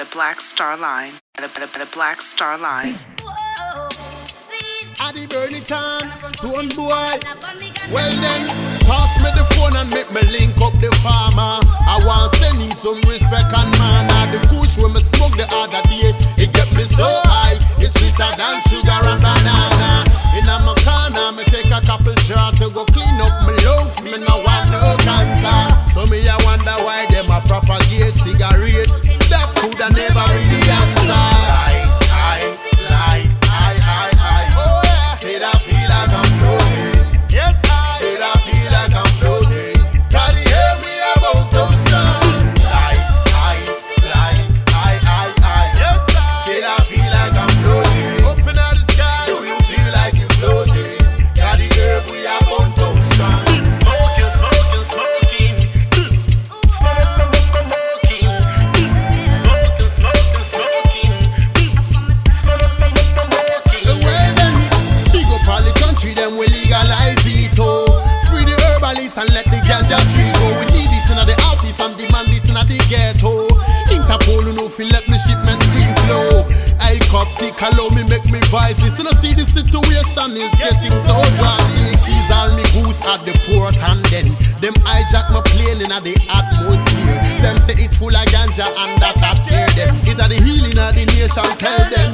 the Black Star Line. The Black Star Line. Addy Burnican, Stone Boy. Well then, pass me the phone and make me link up the farmer. I want send him some respect and manner. The kush when me smoke the other day, it get me so high. It's sweeter than sugar and banana. In a my corner, me take a couple jar to go clean up my lungs. Me no want no cancer. So me I wonder why them a propagate cigarette. That could have never be the answer. Said I feel like I'm floating. Yes, said I feel like I'm floating. Can you hear me? I won't so strong. Fly. Yes, said I feel like I'm floating. Open out the sky. Do you feel like you're floating? Can you hear me? I won't so strong. Smoking. Them will legalize it, oh. Free the herbalists and let the ganja tree go. We need it in the office and demand it in the ghetto. Interpol, you know, feel let me shipment free flow. I coptic, allow me make me voices. You know, see the situation is getting so drastic. Seize all me goose at the port and then them hijack my plane in the atmosphere. Them say it full of ganja and that I scare them. It are the healing of the nation, tell them.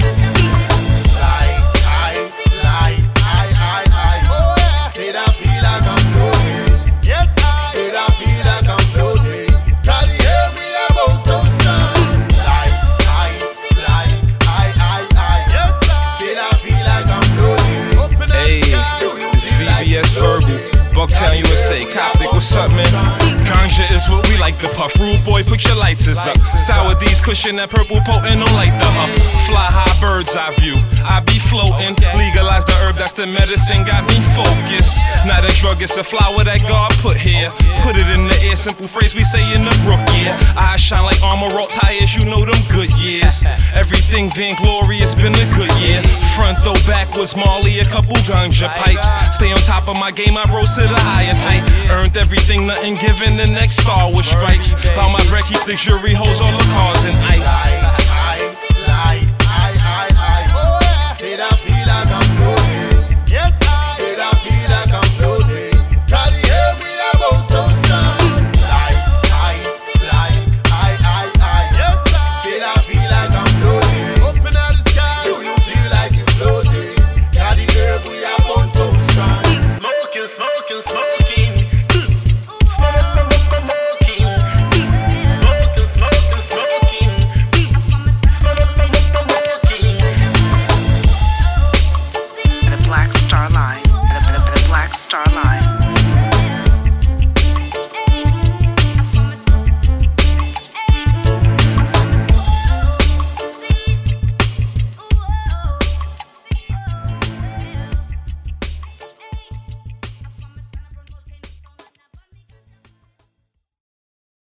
Said I feel like I'm floating. Yes, said I feel like I'm floating. Can you hear me? I won't so strong. Fly. Yes, said I feel like I'm floating. Open up the sky. This VVS Verbal, Bucktown, USA. Coptic, what's up, man? Ganja is what we like to puff. Rude boy, put your lighters up. Sour D's cushion, that purple potent, don't like the huff. Fly high, bird's eye view. I be floating. Legalize the herb, that's the medicine, got me focused. Not a drug, it's a flower that God put here. Put it in the air, simple phrase we say in the brook, yeah. Eyes shine like armor roll tires, you know them good years. Everything vainglorious, been a good year. Front though, backwards, Marley, a couple ganja pipes. Stay on top of my game, I rose to the highest height. Earned everything, nothing given, the next star with stripes. Bout my bread, keep the jury, hoes all the cars in